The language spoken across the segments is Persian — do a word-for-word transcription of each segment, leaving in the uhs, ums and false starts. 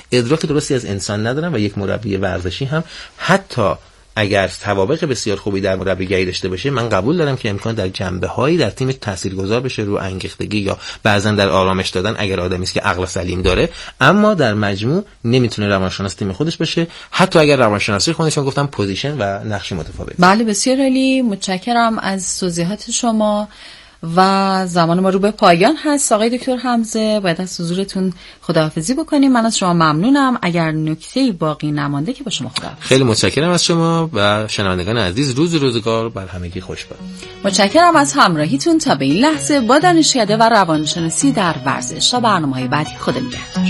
ادراک درستی از انسان ندارن و یک مربی ورزشی هم حتی اگر توابق بسیار خوبی در مربیگری داشته باشه، من قبول دارم که امکان در جنبه‌هایی در تیم تاثیرگذار بشه رو انگیختگی یا بعضن در آرامش دادن اگر آدمی است که عقل سلیم داره، اما در مجموع نمیتونه روانشناس تیم خودش بشه، حتی اگر روانشناسی خودشون گفتم پوزیشن و نقش متفاوت. بله بسیار عالی، متشکرم از توضیحات شما و زمان ما رو به پایان هست. آقای دکتر حمزه باید از حضورتون خداحافظی بکنیم. من از شما ممنونم. اگر نکته‌ای باقی نمانده که با شما خداحافظی. خیلی متشکرم از شما و شنوندگان عزیز. روز روزگار بر همگی خوش باد. متشکرم از همراهیتون تا به این لحظه با دانشکده و روانشناسی در ورزش. تا برنامه‌های بعدی، خدا نگهدار.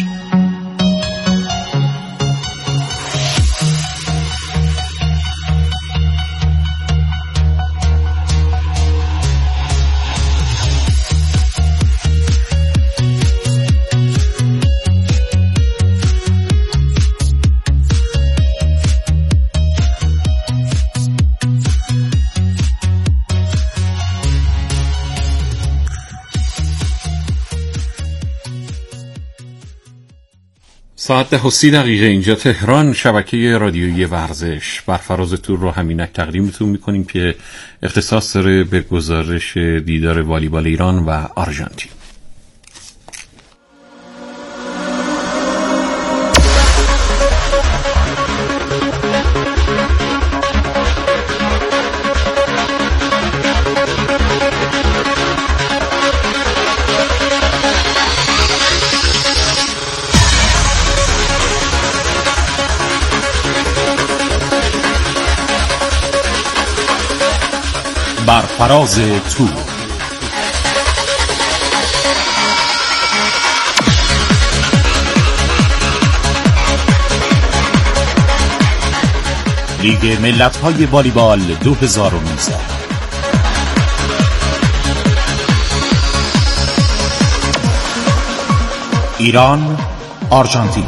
ساعت ده و سی دقیقه اینجا تهران. شبکه رادیویی ورزش بر فراز تور رو همینک تقدیمتون میکنیم که اختصاص داره به گزارش دیدار والیبال ایران و آرژانتین. بر فراز تور. لیگ ملت‌های والیبال دو هزار و نوزده. ایران، آرژانتین.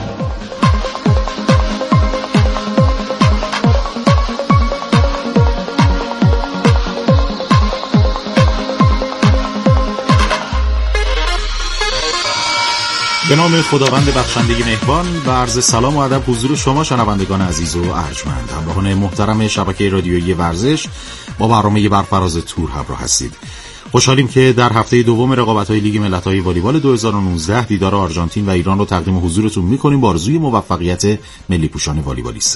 به نام خداوند بخشنده مهربان و عرض سلام و ادب حضور شما شنوندگان عزیز و ارجمند. همراهان محترم شبکه رادیویی ورزش با برنامه بر فراز تور همراه هستید. خوشحالیم که در هفته دوم رقابت‌های لیگ ملت‌های والیبال دو هزار و نوزده دیدار آرژانتین و ایران رو تقدیم حضورتون می‌کنیم با آرزوی موفقیت ملی پوشان والیبالیست.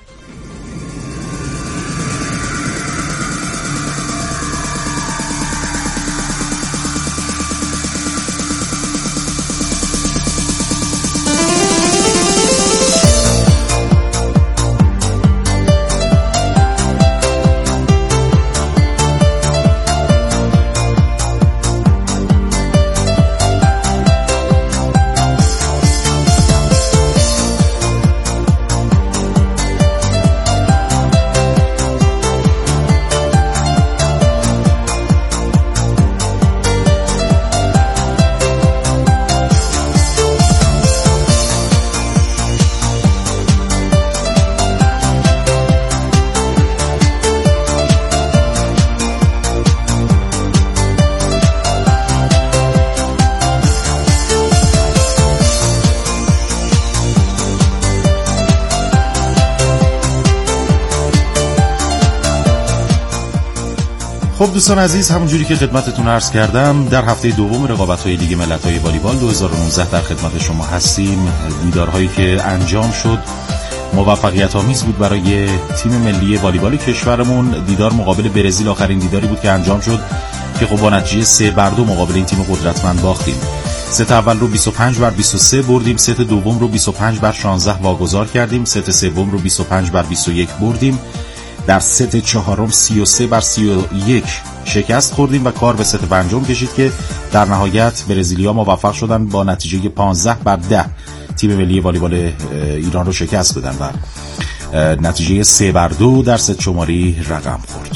خب دوستان عزیز، همونجوری که خدمتتون عرض کردم در هفته دوم رقابت‌های لیگ ملت‌های والیبال دو هزار و نوزده در خدمت شما هستیم. دیدارهایی که انجام شد موفقیت آمیز بود برای تیم ملی والیبال کشورمون. دیدار مقابل برزیل آخرین دیداری بود که انجام شد که خب با نتیجه سه بر دو مقابل این تیم قدرتمند باختیم. ست اول رو بیست و پنج بر بیست و سه بردیم، ست دوم رو بیست و پنج بر شانزده واگذار کردیم، ست سوم رو بیست و پنج بر بیست و یک بردیم. در ست چهارم سی و سه بر سی و یک شکست خوردیم و کار به ست پنجم کشید که در نهایت برزیلیا موفق شدن با نتیجه پانزده بر ده تیم ملی والیبال ایران رو شکست بدن و نتیجه سه بر دو در ست شماری رقم خورد.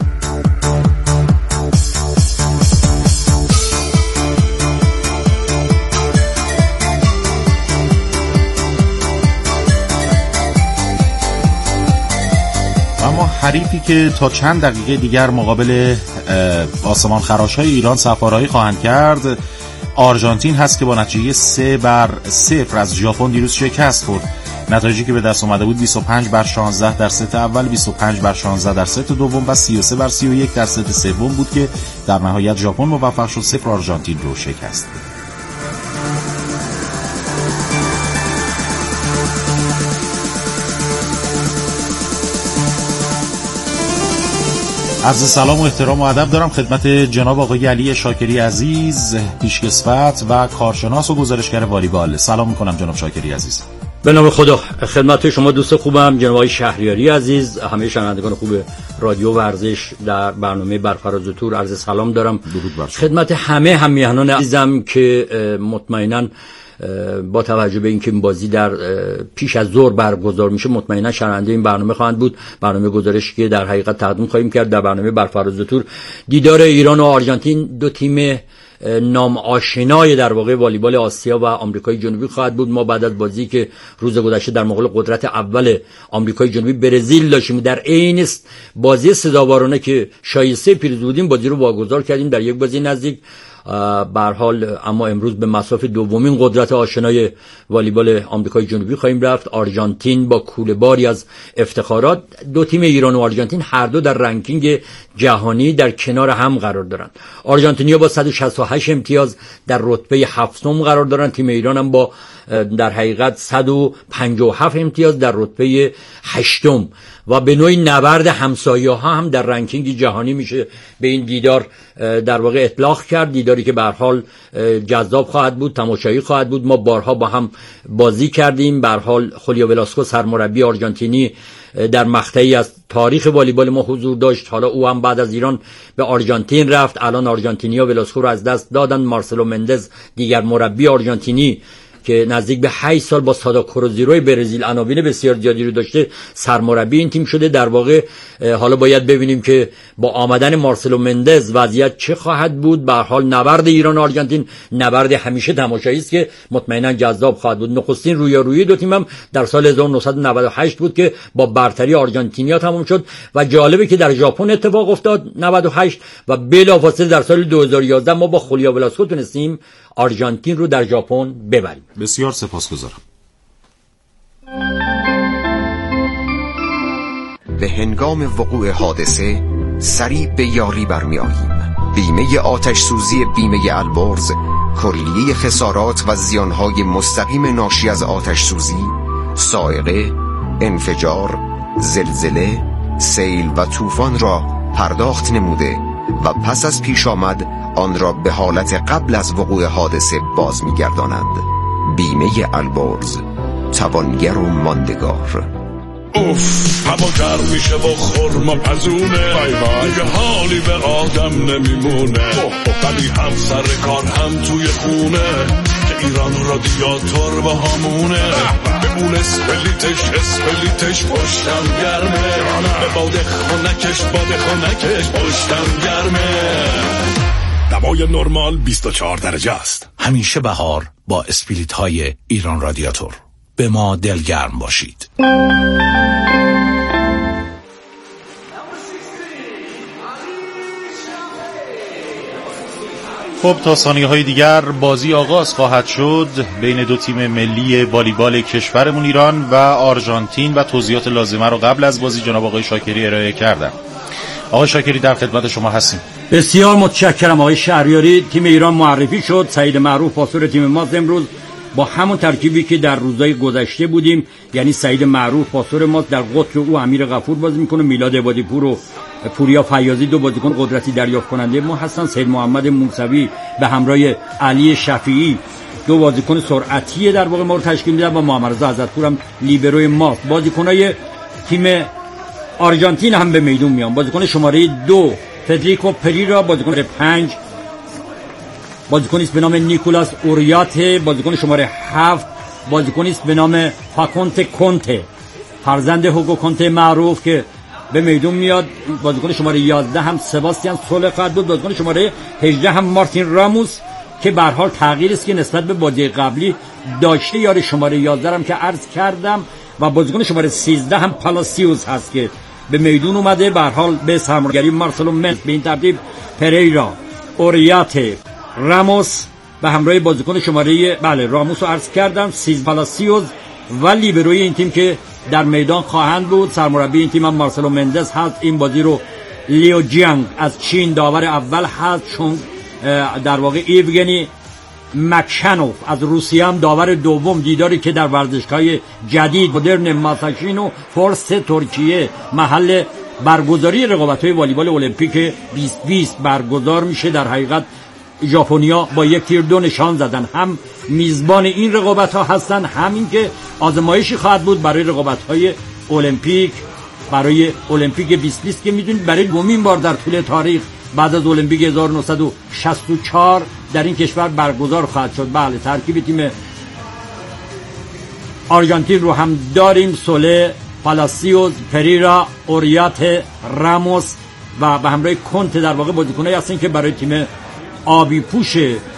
اما حریفی که تا چند دقیقه دیگر مقابل آسمان خراش‌های ایران سفارهایی خواهند کرد آرژانتین هست که با نتیجه سه بر صفر از ژاپن دیروز شکست خورد. نتایجی که به دست اومده بود بیست و پنج بر شانزده در ست اول، بیست و پنج بر شانزده در ست دوم و سی و سه بر سی و یک در ست سوم بود که در نهایت ژاپن موفق شد صفر آرژانتین رو شکست بده. عرض سلام و احترام و ادب دارم خدمت جناب آقای علی شاکری عزیز، پیشکسوت و کارشناس و گزارشگر والیبال. سلام میکنم جناب شاکری عزیز. به نام خدا. خدمت شما دوست خوبم جناب آقای شهریاری عزیز، همه شنوندگان خوب رادیو ورزش در برنامه برفراز و تور عرض سلام دارم. درود بر شما. خدمت همه همیهنان عزیزم که مطمئناً با توجه به اینکه این بازی در پیش از ظهر برگزار میشه مطمئنا شنونده این برنامه خواهند بود. برنامه گزارشی که در حقیقت تقدیم خواهیم کرد در برنامه برفراز و تور دیدار ایران و آرژانتین، دو تیم نام آشنای در واقع والیبال آسیا و آمریکای جنوبی خواهد بود. ما بعد از بازی که روز گذشته در مقابل قدرت اول آمریکای جنوبی برزیل داشتیم، در عین بازی سزاوارانه که شایسته پیروزی بودیم بازی رو واگذار کردیم در یک بازی نزدیک. به هر حال اما امروز به مصاف دومین قدرت آشنای والیبال آمریکای جنوبی خواهیم رفت. آرژانتین با کوله‌باری از افتخارات. دو تیم ایران و آرژانتین هر دو در رنکینگ جهانی در کنار هم قرار دارند. آرژانتینیا با صد و شصت و هشت امتیاز در رتبه هفتم قرار دارند. تیم ایران هم با در حقیقت صد و پنجاه و هفت امتیاز در رتبه هشتم و به نوعی نبرد همسایه‌ها هم در رنکینگ جهانی میشه به این دیدار در واقع اطلاق کرد. دیداری که به هر حال جذاب خواهد بود، تماشایی خواهد بود. ما بارها با هم بازی کردیم. به هر حال خولیو ولاسکو سرمربی آرژانتینی در مقطعی از تاریخ والیبال ما حضور داشت. حالا او هم بعد از ایران به آرژانتین رفت. الان آرژانتینیا ولاسکو رو از دست دادن. مارسلو مندز دیگر مربی آرژانتینی که نزدیک به هشت سال با سادا کروزیروی برزیل عناوین بسیار زیادی رو داشته سرمربی این تیم شده. در واقع حالا باید ببینیم که با آمدن مارسلو مندز وضعیت چه خواهد بود. به هر حال نبرد ایران و آرژانتین نبرد همیشه تماشایی است که مطمئنا جذاب خواهد بود. نخستین رویارویی دو تیم هم در سال هزار و نهصد و نود و هشت بود که با برتری آرژانتینیا تمام شد و جالبه که در ژاپن اتفاق افتاد نود و هشت و بلافاصله در سال دو هزار و یازده ما با خولیو ولاسکو تونستیم آرژانتین رو در ژاپن ببریم. بسیار سپاسگزارم. به هنگام وقوع حادثه سریع به یاری برمی آییم. بیمه آتش سوزی بیمه البرز کلیه خسارات و زیانهای مستقیم ناشی از آتش سوزی، سائقه، انفجار، زلزله، سیل و طوفان را پرداخت نموده و پس از پیش آمد آن را به حالت قبل از وقوع حادثه باز می‌گردانند. بیمه البرز، توانگر و ماندگار. اوف هوا گرم میشه و خورما پزونه، دیگه حالی به آدم نمیمونه، ولی هم سر کار هم توی خونه که ایران رادیاتور با همونه. به اون اسپلیتش اسپلیتش پشتم گرمه، به باد خونکش باد خونکش پشتم گرمه. دمای نرمال بیست و چهار درجه است. همیشه بهار با اسپلیت های ایران رادیاتور. به ما دلگرم باشید. خب تا ثانیه های دیگر بازی آغاز خواهد شد بین دو تیم ملی والیبال کشورمون ایران و آرژانتین و توضیحات لازمه رو قبل از بازی جناب آقای شاکری ارائه کردم. آقای شاکری در خدمت شما هستیم. بسیار متشکرم آقای شهریاری. تیم ایران معرفی شد. سعید معروف پاسور تیم ما امروز با همون ترکیبی که در روزهای گذشته بودیم، یعنی سعید معروف پاسور ما، در قطر او امیر غفور بازی میکنه، میلاد عبادی پور و پوریا فیاضی دو بازیکن قدرتی دریافت کننده ما هستن، سید محمد موسوی به همراه علی شفیعی دو بازیکن سرعتی در واقع ما رو تشکیل میدن و محمد رضا عزتپور هم لیبروی ما. بازیکنای تیم آرژانتین هم به میدون میان. بازیکن شماره دو فدریکو پریرا، بازیکن پنج بازیکنی است به نام نیکولاس اوریاته، بازیکن شماره هفت بازیکنی است به نام فاکونته کونته، فرزند هوگو کونته معروف که به میدون میاد. بازیکن شماره یازده هم سباستیان سولقات بود. بازیکن شماره هجده هم مارتین راموس که به هر حال تغییری است که نسبت به بازی قبلی داشته. یار شماره یازده هم که عرض کردم و بازیکن شماره سیزده هم پالاسیوس هست که به میدون اومده. به هر حال به سرمربیگری مارسلو مندز به این ترتیب پریرا، اوریاته، راموس، به همراه بازیکن شماره بله راموس رو عرض کردم، سیز پالاسیوس و لیبروی این تیم که در میدان خواهند بود. سرمربی این تیم هم مارسلو مندز هست. این بازی رو لیو جیانگ از چین داور اول هست، چون در واقع ایوگنی مکشنوف از روسیه هم داور دوم. دیداری که در ورزشگاه جدید مدرن ماساچینو فورس ترکیه محل برگزاری رقابت‌های والیبال المپیک بیست بیست برگزار میشه. در حقیقت ژاپنیا با یک تیر دو نشان زدن، هم میزبان این رقابت‌ها هستن، همین که آزمایشی خواهد بود برای رقابت‌های المپیک، برای المپیک بیست بیست که میدونید برای دومین بار در طول تاریخ بعد از المپیک هزار و نهصد و شصت و چهار در این کشور برگزار خواهد شد. بله ترکیب تیم آرژانتین رو هم داریم، سوله، پالاسیوس، پریرا، اوریات، راموس و به همراه کنت در واقع بازیکنایی هستن که برای تیم آبی پوش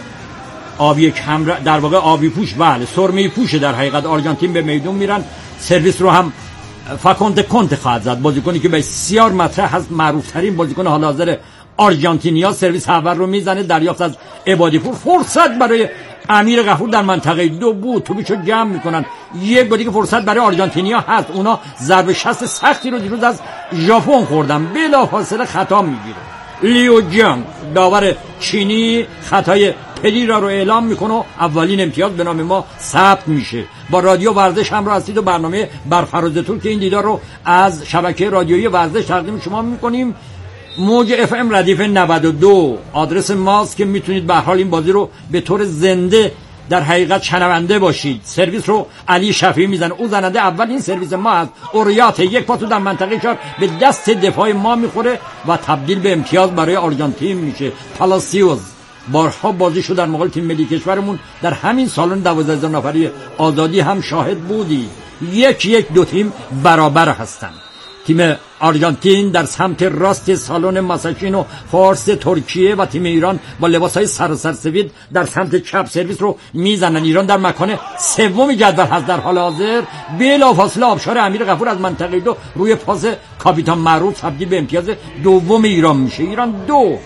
آبی کم در واقع آبی پوش بله سرمه پوش در حقیقت آرژانتین به میدون میرن. سرویس رو هم فاکونت کنت خواهد زد، بازیکنی که بسیار مطرح هست، معروف ترین بازیکن حال حاضر آرژانتینیا. سرویس اول رو میزنه، دریافت از عبادی پور، فرصت برای امیر غفور در منطقه دو بود، توپیشو جمع میکنن. یک بار دیگه فرصت برای آرژانتینیا هست، اونا ضربه شست سختی رو دیروز از ژاپن خوردن، بلافاصله خطا میگیره. لیو جیانگ داور چینی خطای پریرا رو اعلام میکنه و اولین امتیاز به نام ما ثبت میشه. با رادیو ورزش هم را هستید و برنامه برفراز تور که این دیدار رو از شبکه رادیویی ورزش تقدیم شما میکنیم. موج اف ام ردیف نود و دو آدرس ماست که میتونید به هر حال این بازی رو به طور زنده در حقیقت شنونده باشید. سرویس رو علی شفیعی میزنه، او زننده اول این سرویس ما هست. اوریات یک پاتو در منطقه چهار به دست دفاع ما میخوره و تبدیل به امتیاز برای آرژانتین میشه. پالاسیوس بارها بازیشو در مقابل تیم ملی کشورمون در همین سالن دوازده هزار نفری آزادی هم شاهد بودی. یک یک دو تیم برابر هستن. تیم آرژانتین در سمت راست سالن ماساچینو فارس ترکیه و تیم ایران با لباسهای سراسر سفید در سمت چپ سرویس رو میزنن. ایران در مکان سوم جدول هست در حال حاضر. بلافاصله آبشار امیر غفور از منطقه دو روی پاس کاپیتان معروف تبدیل به امتیاز دوم ایران میشه. ایران دو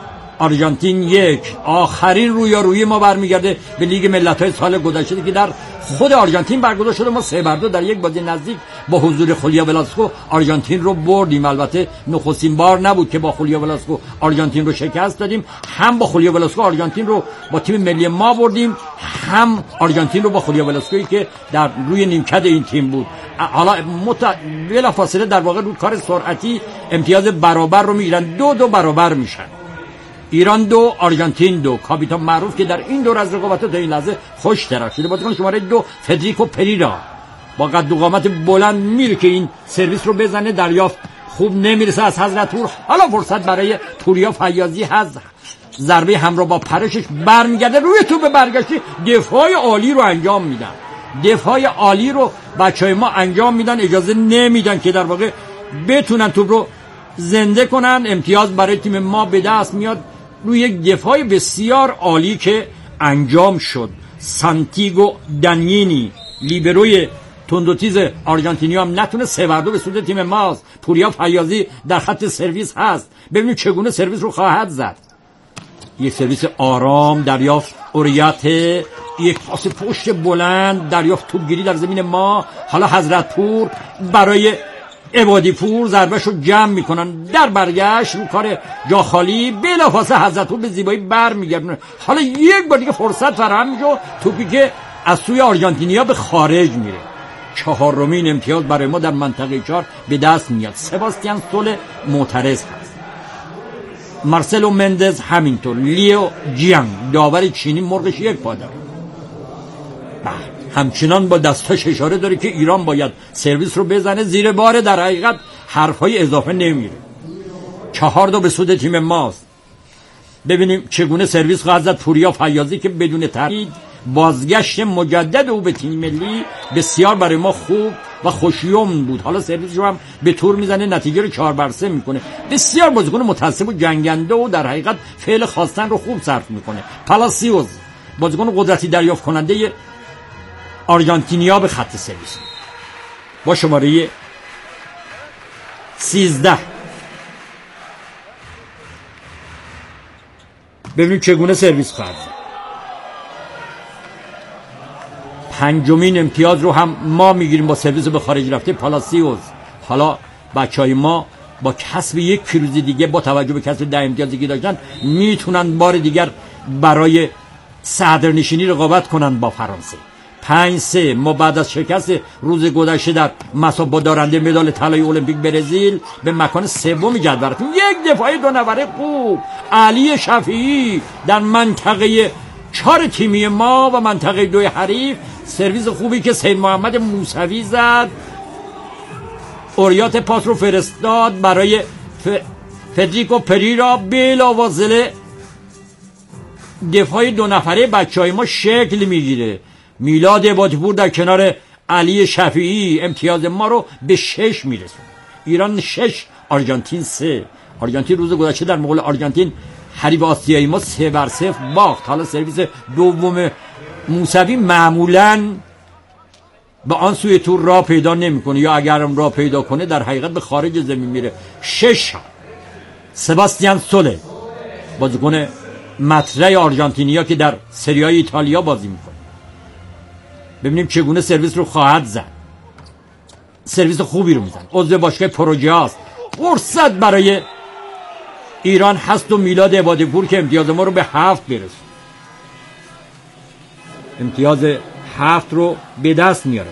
آرژانتین یک. آخرین رویارویی ما برمیگرده به لیگ ملت‌های سال گذشته که در خود آرژانتین برگزار شده. ما سه بر دو در یک بازی نزدیک با حضور خولیا ولاسکو آرژانتین رو بردیم. البته نخستین بار نبود که با خولیا ولاسکو آرژانتین رو شکست دادیم، هم با خولیا ولاسکو آرژانتین رو با تیم ملی ما بردیم، هم آرژانتین رو با خولیا ولاسکویی که در روی نیمکت این تیم بود. حالا مت... بلافاصله در واقع رو کار سرعتی امتیاز برابر رو میگیرن، دو دو برابر میشن. ایران دو آرژانتین دو. کاپیتان معروف که در این دور از رقابت تا این لحظه خوش درخشیده. بازیکن شماره دو فدریکو پریرا با قد و قامت بلند میره که این سرویس رو بزنه، دریافت خوب نمیرسه از حضرت پور. حالا فرصت برای پوریا فیاضی هست، ضربه همراه با پرشش برمیگرده روی توپ برگشتی. دفاع عالی رو انجام میدن، دفاع عالی رو بچهای ما انجام میدن، اجازه نمیدن که در واقع بتونن توپ رو زنده کنن. امتیاز برای تیم ما به دست میاد روی یک دفاع بسیار عالی که انجام شد. سانتیگو دانیینی لیبروی تندوتیز آرژانتینی هم نتونه سه بر دو به سود تیم ماست. پوریا فیاضی در خط سرویس هست، ببینید چگونه سرویس رو خواهد زد. یک سرویس آرام دریافت اوریات، یک پاس پشت بلند دریافت توپگیری در زمین ما. حالا حضرت پور برای عبادی پور ضربهشو جمع میکنن، در برگشت رو کار جا خالی بلافاصله حضرت پور به زیبایی برمیگردونه. حالا یک بار دیگه فرصت فراهم میشه، توپی که از سوی آرژانتینیا به خارج میره. چهارمین امتیاز برای ما در منطقه چهار به دست میاد. سباستیان سول معترض هست، مارسلو مندز همینطور، لیو جیانگ داور چینی مرغش یک پا داره. همچنان با دستاش اشاره داره که ایران باید سرویس رو بزنه زیر بار، در حقیقت حرفای اضافه نمیره. چهار دو به سود تیم ماست. ببینیم چگونه سرویس خواهد زد پوریا فیاضی که بدون تردید بازگشت مجدد او به تیم ملی بسیار برای ما خوب و خوشیوم بود. حالا سرویس رو هم به طور میزنه، نتیجه رو چهار بر سه میکنه. بسیار بازیکن متعصب و جنگنده و در حقیقت فعل خواستن رو خوب صرف میکنه. پالاسیوس بازیکن قدرتی دریافت کننده آرژانتینیا به خط سرویس با شماره سیزده. ببینیم چگونه سرویس خواهد زد. پنجمین امتیاز رو هم ما میگیریم با سرویس به خارج رفته پالاسیوس. حالا بچهای ما با کسب یک پیروز دیگه با توجه به کسب ده امتیازی که داشتن میتونن بار دیگر برای صدرنشینی رقابت کنن با فرانسه. پنج سه ما بعد از شکست روز گذشته در مسابقه با دارنده مدال طلای المپیک برزیل به مکان سوم جدول رفتیم. یک دفاع دو نفره خوب علی شفیعی در منطقه چهار تیمی ما و منطقه دوی حریف، سرویس خوبی که سید محمد موسوی زد، اوریات پاس رو فرستاد برای ف... فدریکو پریرا. بلافاصله دفاع دو نفره بچهای ما شکل میگیره. میلاد عبادی‌پور در کنار علی شفیعی امتیاز ما رو به شش میرسون. ایران شش، آرژانتین سه. آرژانتین روز گذشته در مقابل آرژانتین حریف آسیایی ما سه بر صفر باخت. حالا سرویس دوم موسوی معمولاً به آن سوی تور راه پیدا نمیکنه، یا اگرم راه پیدا کنه در حقیقت به خارج زمین میره. شش سباستیان سوله، بازیکن مطرح آرژانتینیا که در سری آ ایتالیا بازی میکنه. ببینیم چگونه سرویس رو خواهد زد. سرویس خوبی رو میزن. عضو باشگاه پروژه است. فرصت برای ایران هست و میلاد عبادی‌پور که امتیاز ما رو به هفت برسون. امتیاز هفت رو به دست میاره.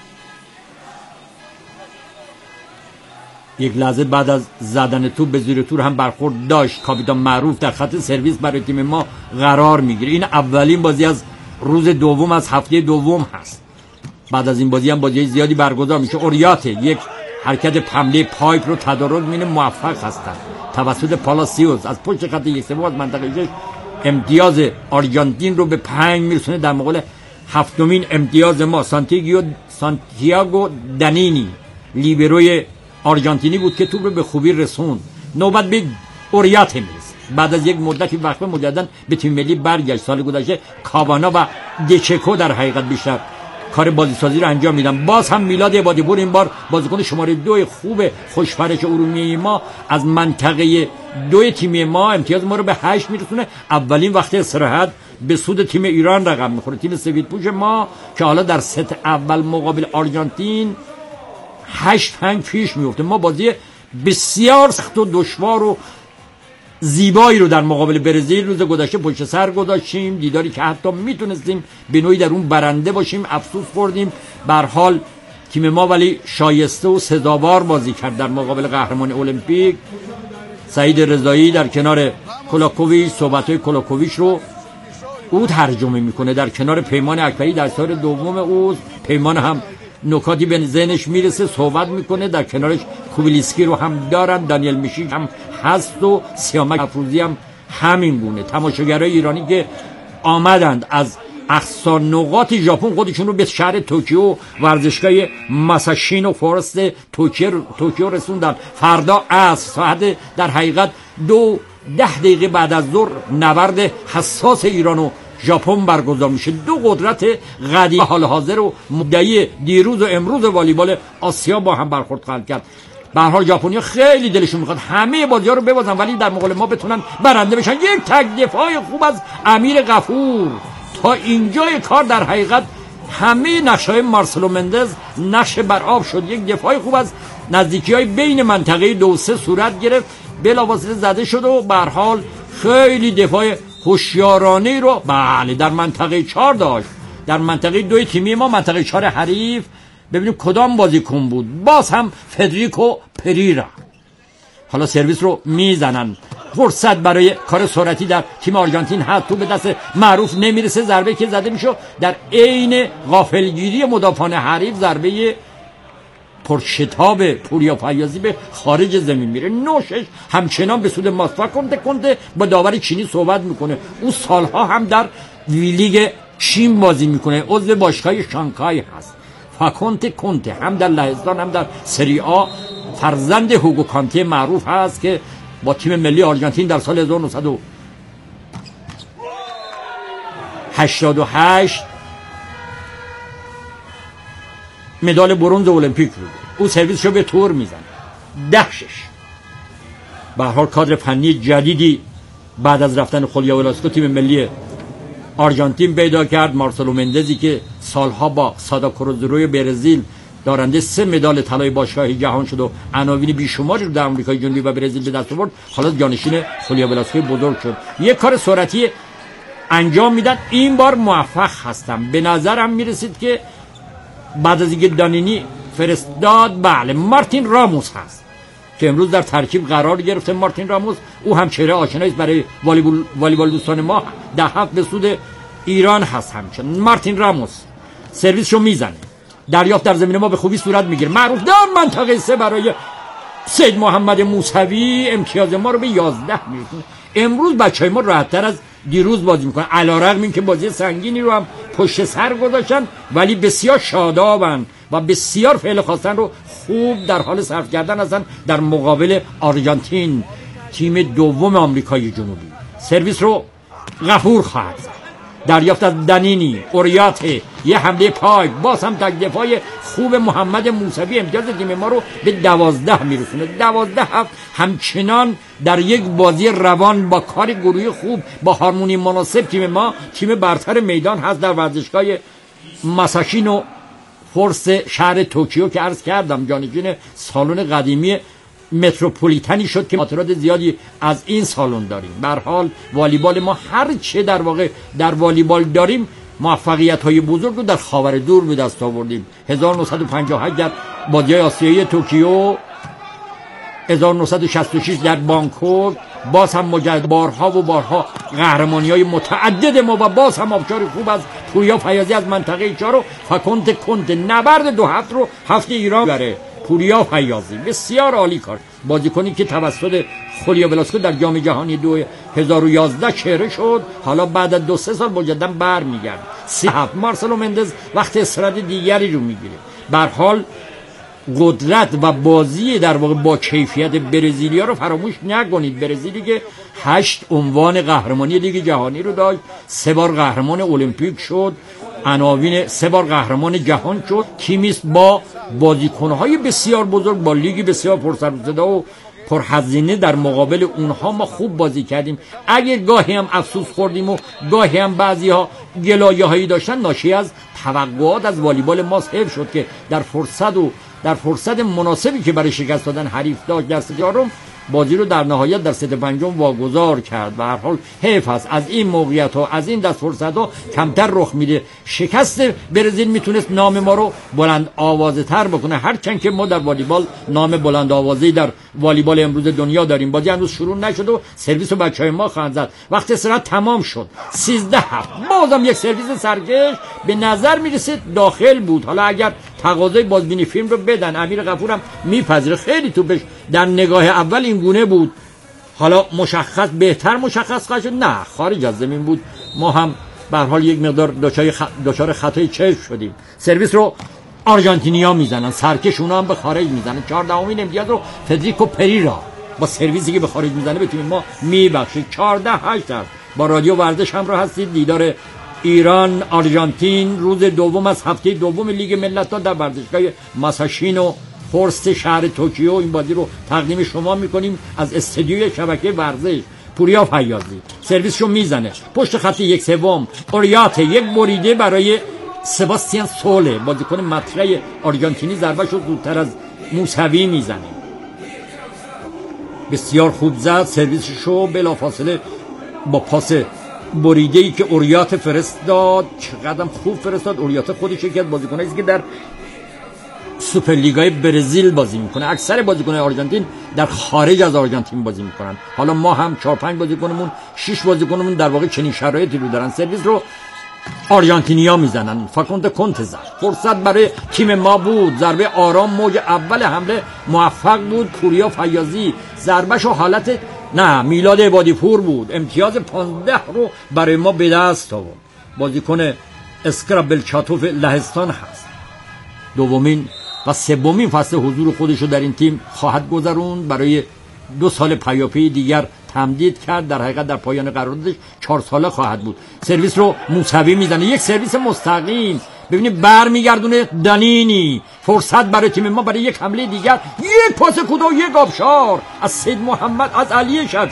یک لحظه بعد از زدن توپ به زیر تور هم برخورد داشت کاپیتان معروف در خط سرویس برای تیم ما قرار میگیره. این اولین بازی از روز دوم از هفته دوم هست. بعد از این بازی هم بازی زیادی برگزار میشه. اوریات یک حرکت حمله پایپ رو تدارک مینه موفق هستند توسط پالاسیوس از پشت خط یک سوم از منطقه شش امتیاز آرژانتین رو به پنج میرسونه. در مقابل هفتمین امتیاز ما سانتیاگو سانتیاگو دنینی لیبروی آرژانتینی بود که توپ رو به خوبی رسوند. نوبت به اوریات میرسه. بعد از یک مدتی وقفه مجددا به تیم ملی برگشت. سال گذشته کاوانا و دچکو در حقیقت بیشتر کار بازی سازی رو انجام میدن. باز هم میلاد عبادی‌پور این بار بازیکن شماره دو خوب خوشپرش ارومیه ما از منطقه دو تیم ما امتیاز ما رو به هشت میرسونه. اولین وقت استراحت به سود تیم ایران رقم میخوره. تیم سفیدپوش ما که حالا در ست اول مقابل آرژانتین هشت پنج پیش میفته. ما بازی بسیار سخت و دشوار و زیبایی رو در مقابل برزیل روز گذشته پشت سر گذاشتیم. دیداری که حتی میتونستیم به نوعی در اون برنده باشیم. افسوس خوردیم. به هر حال تیم ما ولی شایسته و سزاوار بازی کرد در مقابل قهرمان المپیک. سعید رضایی در کنار کولاکوویچ صحبت‌های کولاکوویچ رو او ترجمه میکنه در کنار پیمان اکبری در سال دوم او. پیمان هم نکاتی به ذهنش میرسه صحبت میکنه. در کنارش کوبیلیسکی رو هم دارن، دانیل میشیک هم هست و سیامک افروزی هم همین گونه. تماشاگرای ایرانی که آمدند از اقصا نقاط ژاپن خودشون رو به شهر توکیو ورزشگاه ماساشینو فورست توکیو توکیو رسوندن. فردا عصر ساعت در حقیقت دو ده دقیقه بعد از ظهر نبرد حساس ایران و ژاپن برگزار میشه. دو قدرت قدیم حال حاضر و مدعی دیروز و امروز والیبال آسیا با هم برخورد خواهند کرد. به هر حال ژاپنیا خیلی دلشون میخواد همه بازی‌ها رو ببازن ولی در مقابل ما بتونن برنده بشن. یک تک دفاع خوب از امیر غفور تا اینجای کار در حقیقت همه نقشه‌های مارسلو مندز نقش بر آب شد. یک دفاع خوب از نزدیکی‌های بین منطقه دو سه صورت گرفت. بلافاصله زده شد و به هر حال خیلی دفاع هوشیارانه رو بله در منطقه چهار داشت. در منطقه دوی تیمی ما منطقه چهار حریف ببینیم کدام بازیکن بود. باز هم فدریکو پریرا. حالا سرویس رو میزنن. فرصت برای کار سرعتی در تیم آرژانتین هست. تو به دست معروف نمیرسه. ضربه که زده میشه در عین غافلگیری مدافعان حریف ضربه پرشتاب پوریا فیاضی به خارج زمین میره. نوشش همچنان به سود ماست. کنته کنته با داور چینی صحبت میکنه. او سالها هم در لیگ چین بازی میکنه. عضو باشگاه شانگهای هست. فاکونته کنته هم در لهستان هم در سری آ فرزند هوگو کانته معروف هست که با تیم ملی آرژانتین در سال هزار و نهصد و هشتاد و هشت مدال برنز المپیک رو او سرویس رو به تور میزنه. ده شش. به هر حال کادر فنی جدیدی بعد از رفتن خولیا ولاسکو تیم ملی آرژانتین پیدا کرد. مارسلو مندزی که سالها با سادا کروزروی برزیل دارنده سه مدال طلای باشگاه جهان شد و عناوین بیشماری رو در آمریکای جنوبی و برزیل به دست آورد، حالا جانشین خولیو ولاسکو بزرگ شد. یک کار سرعتی انجام میدن، این بار موفق هستم. به نظرم میرسید که بعد از اینکه دانینی فرستاد، بله مارتین راموس هست که امروز در ترکیب قرار گرفته. مارتین راموس او هم چهره آشنایی است برای والیبال والیبال دوستان ما، ده هفت به سود ایران هست. همچنین مارتین راموس سرویسشو میزنه، دریافت در زمین ما به خوبی صورت میگیره. معروف در منطقه سه برای سید محمد موسوی امتیاز ما رو به یازده میرسونه. امروز بچهای ما راحت‌تر از دیروز بازی میکنن، علیرغم اینکه بازی سنگینی رو هم پشت سر گذاشتن، ولی بسیار شادابن و بسیار فعل خواستن رو خوب در حال صرف کردن هستن در مقابل آرژانتین، تیم دوم آمریکای جنوبی. سرویس رو غفور خواهد زد، دریافت از دنینی، اوریاته، یه حمله پای، باز هم تک دفاع خوب محمد موسوی امتیاز تیم ما رو به دوازده میرسونه. دوازده هفت همچنان در یک بازی روان با کار گروهی خوب با هارمونی مناسب تیم ما تیم برتر میدان هست در ورزشگاه ماساشینو فورس شهر توکیو که عرض کردم جانشین سالن قدیمی متروپولیتنی شد که خاطرات زیادی از این سالن داریم. به هر حال والیبال ما هر چه در واقع در والیبال داریم موفقیت‌های بزرگ رو در خاور دور به دست آوردیم. هزار و نهصد و پنجاه و هشت در بازی‌های آسیایی توکیو، هزار و نهصد و شصت و شش در بانکوک، باز هم مجدد بارها و بارها قهرمانی‌های متعدد ما و باز هم آبشار خوب از پوریا فیاضی از منطقه چهار و فکنت کنت نبرد دو هفت رو هفته ایران بره. پوریا فیاضی بسیار عالی کار، بازیکنی که توسط خولیو ولاسکو در جام جهانی دو هزار و یازده چهره شد، حالا بعد از دو سه سال مجددا برمیگرده. سی هفت مارسلو مندز وقت استراحت دیگری رو میگیره. به هر حال قدرت و بازی در واقع با کیفیت برزیلیا رو فراموش نکنید. برزیلی که هشت عنوان قهرمانی لیگ جهانی رو داشت، سه بار قهرمان المپیک شد، عناوین سه بار قهرمان جهان شد، تیمی است با بازیکن‌های بسیار بزرگ، با لیگ بسیار پرسروصدا و پرهزینه. در مقابل اونها ما خوب بازی کردیم. اگه گاهی هم افسوس خوردیم و گاهی هم بعضی‌ها گلایه‌هایی داشتن، ناشی از توقعات از والیبال ما حیف شد که در فرصت و در فرصت مناسبی که برای شکست دادن حریف داشت در ست چهارم بازی رو در نهایت در ست پنجم واگذار کرد. به هر حال حیف است، از این موقعیت ها از این دست فرصت ها کمتر رخ میده. شکست برزیل میتونست نام ما رو بلند آوازه تر بکنه، هرچند که ما در والیبال نام بلند آوازه‌ای در والیبال امروز دنیا داریم. بازی هنوز شروع نشد و سرویس رو بچهای ما خواهند زد. وقت استراحت تمام شد، سیزده هفت بازم یک سرویس سرکش به نظر میرسه داخل بود. حالا اگر تقاضای بازبینی فیلم رو بدن، امیر غفورم میپذیره، خیلی توپش در نگاه اول این گونه بود، حالا مشخص بهتر مشخص خواهد شد نه خارج از زمین بود. ما هم به هر حال یک مقدار دچار خ... دچار خطای چشم شدیم. سرویس رو آرژانتینیا میزنن، سرکش اونا هم به خارج میزنن. چهاردهمین امتیاز رو فدریکو پریرا با سرویسی که به خارج میزنه به تیم ما میبخشه. چهارده هشت با رادیو ورزش هم رو هستید. دیدار ایران آرژانتین روز دوم از هفته دوم لیگ ملت‌ها در ورزشگاه ماساشینو فورس شهر توکیو این بازی رو تقدیم شما میکنیم از استودیوی شبکه ورزش. پوریا فیاضی سرویسشو میزنه پشت خط یک سوم، اوریاته یک بریده برای سباستیان سوله بازیکن مطرح آرژانتینی، ضربهشو زودتر از موسوی میزنه. بسیار خوب زد سرویسشو بلافاصله با پاس بریده‌ای که اوریات فرستاد. چقدر خوب فرستاد. اوریات خودش یکی از بازیکنایی است که در سوپرلیگای برزیل بازی میکنه. اکثر بازیکن‌های آرژانتین در خارج از آرژانتین بازی میکنن. حالا ما هم چهار پنج بازیکنمون شش بازیکنمون در واقع چنین شرایطی رو دارن. سرویس رو آرژانتینیا میزنن. فاکونت کنت زد. فرصت برای تیم ما بود. ضربه آرام موج اول حمله موفق بود. پوریا فیاضی ضربهشو حالت نه میلاد عبادی پور بود. امتیاز پانزده رو برای ما به دست آورد. بازیکن اسکرابل چاتوف لهستان هست. دومین و سومین فصل حضور خودشو در این تیم خواهد گذروند. برای دو سال پیاپی دیگر تمدید کرد. در حقیقت در پایان قراردادش چهار ساله خواهد بود. سرویس رو موسوی میزنه. یک سرویس مستقیم. ببینید برمیگردونه دانینی. فرصت برای تیم ما برای یک حمله دیگر. یک پاس کوتاه، یک آبشار از سید محمد، از علی شفیعی.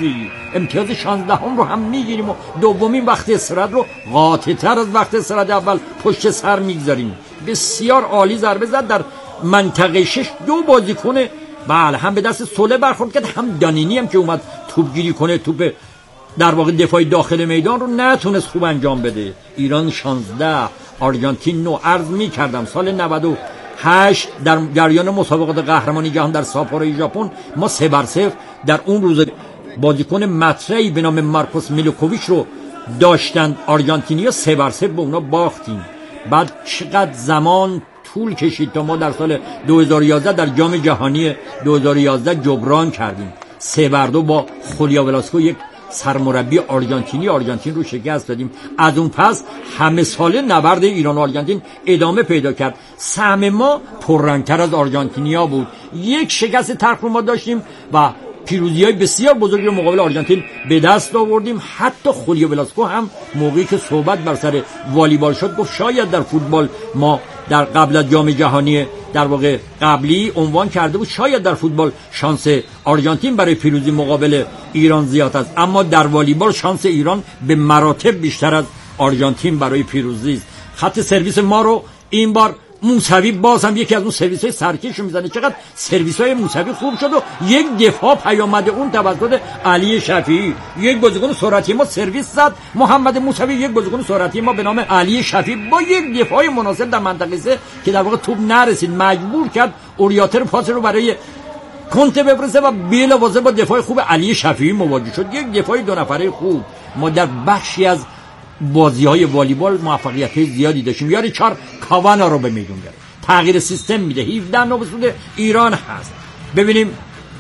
امتیاز شانزده هم رو هم میگیریم و دومین وقت استراحت رو قاطع تر از وقت استراحت اول پشت سر میگذاریم. بسیار عالی ضربه زد در منطقه شش. دو بازیکن بله هم به دست سوله برخورد کرد، هم دانینی هم که اومد توپ گیری کنه، توپ در واقع دفاعی داخل میدان رو نتونست خوب انجام بده. ایران شانزده آرژانتین نه. عرض می کردم سال نود و هشت در جریان مسابقات قهرمانی جهان در ساپورو ژاپن ما سه بر صفر در اون روز بازیکن مطرحی به نام مارکوس میلوکوویچ رو داشتند آرژانتینیا، سه بر صفر به اونا باختیم. بعد چقدر زمان طول کشید تا ما در سال دو هزار و یازده در جام جهانی دو هزار و یازده جبران کردیم. سه بر دو با خولیا ولاسکو یک سرمربی آرژانتینی آرژانتین رو شکست دادیم. از اون پس همه ساله نبرد ایران و آرژانتین ادامه پیدا کرد. سهم ما پررنگتر از آرژانتینیا بود. یک شکست تلخ رو ما داشتیم و پیروزی‌های بسیار بزرگی رو مقابل آرژانتین به دست آوردیم. حتی خولیا ولاسکو هم موقعی که صحبت بر سر والیبال شد گفت شاید در فوتبال ما در قبل از جام جهانی در واقع قبلی عنوان کرده بود شاید در فوتبال شانس آرژانتین برای پیروزی مقابل ایران زیاد است، اما در والیبال شانس ایران به مراتب بیشتر از آرژانتین برای پیروزی است. خط سرویس ما رو این بار موسوی باز هم یکی از اون سرویس های سرکش رو میزنه. چقدر سرویس های موسوی خوب شد و یک دفاع پیامد اون توسط علی شفیعی. یک بازیکن سرعتی ما سرویس زد محمد موسوی، یک بازیکن سرعتی ما به نام علی شفیعی با یک دفاع مناسب در منطقه سه که در واقع توپ نرسید مجبور کرد اوریاتر پاس رو برای کنته بفرسته و بلافاصله با دفاع خوب علی شفیعی مواجه شد. یک دفاع دو نفره خوب. ما در بخشی از بازی‌های والیبال موفقیت زیادی داشتیم. یاری چهار کاوانا رو به میدون گرفت، تغییر سیستم میده. هفده نو به سود ایران هست. ببینیم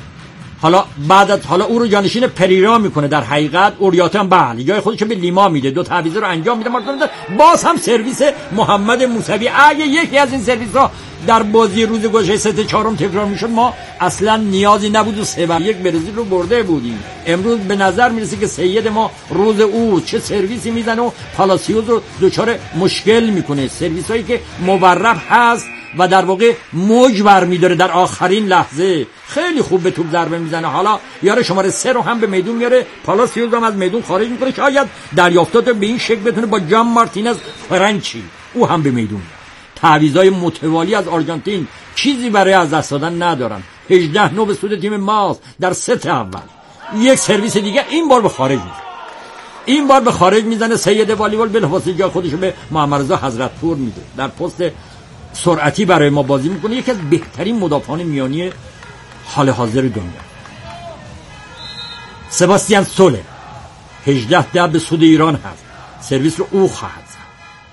حالا بعد از حالا او رو جانشین پریرا میکنه. در حقیقت اوریاتم بله جای خودش به لیما میده، دو تعویض رو انجام میده. باز هم سرویس محمد موسوی. اگه یکی از این سرویس ها در بازی روز گذشته سه چهارم تکرار میشد ما اصلا نیازی نبود و سه بر یک برزیل رو برده بودیم. امروز به نظر میرسه که سید ما روز او چه سرویسی میزنه و پالاسیوز رو دچار مشکل میکنه. سرویس هایی که مورب هست و در واقع موج برمیداره در آخرین لحظه خیلی خوب به توپ ضربه میزنه. حالا یاره شماره سه رو هم به میدون میاره، پالاسیوز هم از میدون خارج میکنه. شاید دریافتات به این شکل بتونه با جان مارتینز فرانچی او هم به میدون. تعویضای متوالی از آرژانتین چیزی برای از دست دادن ندارن. هجده نو به سود تیم ماست در ست اول. یک سرویس دیگه این بار به خارج میزنه. این بار به خارج میزنه. سید والیبال بلافاصله جا خودش به محمد رضا حضرتپور میده. در پست سرعتی برای ما بازی میکنه. یکی از بهترین مدافعان میانی حال حاضر دنیا. سباستیان سوله هجده ده به سود ایران هست. سرویس رو او خواهد زد.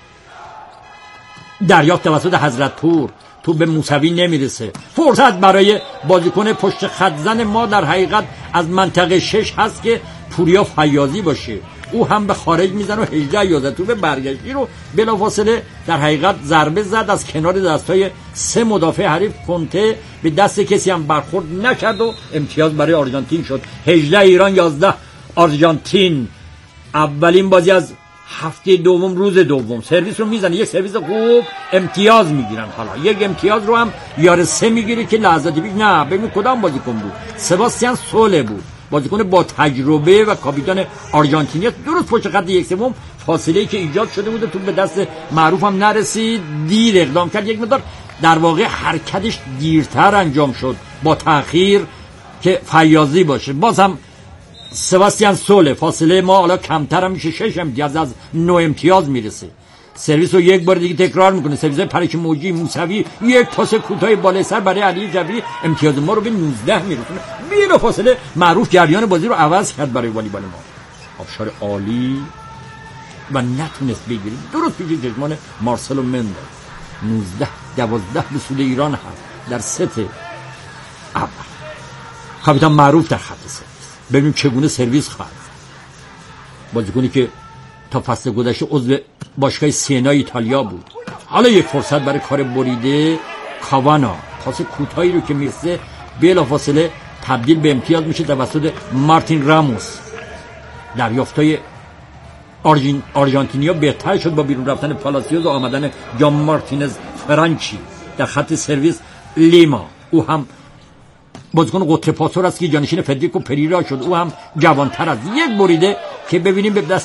دریافت توسط حضرتپور، تو به موسوی نمیرسه. فرصت برای بازیکن پشت خط زن ما در حقیقت از منطقه شش هست که پوریا فیاضی باشه. او هم به خارج میزنه و هجده یازده تو به برگشتی رو بلافاصله در حقیقت ضربه زد از کنار دستای سه مدافع حریف. کنته به دست کسی هم برخورد نکرد و امتیاز برای آرژانتین شد. هجده ایران یازده آرژانتین. اولین بازی از هفته دوم روز دوم. سرویس رو میزنه، یک سرویس خوب، امتیاز میگیرن. حالا یک امتیاز رو هم یار سه میگیره که لحظاتی پیش نه ببین کدام بازیکن بود، سباستیان سوله بود، بازیکن با تجربه و کاپیتان آرژانتینی. درست پشت خط یک سوم فاصله‌ای که ایجاد شده بود تو به دست معروف هم نرسید، دیر اقدام کرد. یک مقدار در واقع حرکتش دیرتر انجام شد با تأخیر که فیاضی باشه. باز هم سباستیان سوله. فاصله ما حالا کمتر هم میشه، شش امتیاز از نه امتیاز میرسه. سرویس رو یک بار دیگه تکرار میکنه. سرویس پرش موجی موسوی، یک پاس کوتاه بالای سر برای علی جبری. امتیاز ما رو به نوزده میرسونه. بلا فاصله معروف جریان بازی رو عوض کرد برای والیبال ما. آبشار عالی و نتونست بگیره. درست پیش چشمان مارسلو مندل. نوزده دوازده به سود ایران هست در ست اول. کاپیتان معروف در خط سرویس. ببینیم چگونه سرویس خواهد. بازیکنی که تا فصل گذشته عضو باشگاه سینا ایتالیا بود. حالا یک فرصت برای کار بریده. کاوانا پاس کوتاهی رو که میرسه بلافاصله تبدیل به امتیاز میشه توسط مارتین راموس. دریافتای آرژین آرژانتینیا بهتر شد با بیرون رفتن پالاسیوز و آمدن جان مارتینز فرانچی. در خط سرویس لیما او هم بازیکن قطر پاسور است که جانشین فدریکو پریرا شد، او هم جوانتر از یک بریده که ببینیم به دست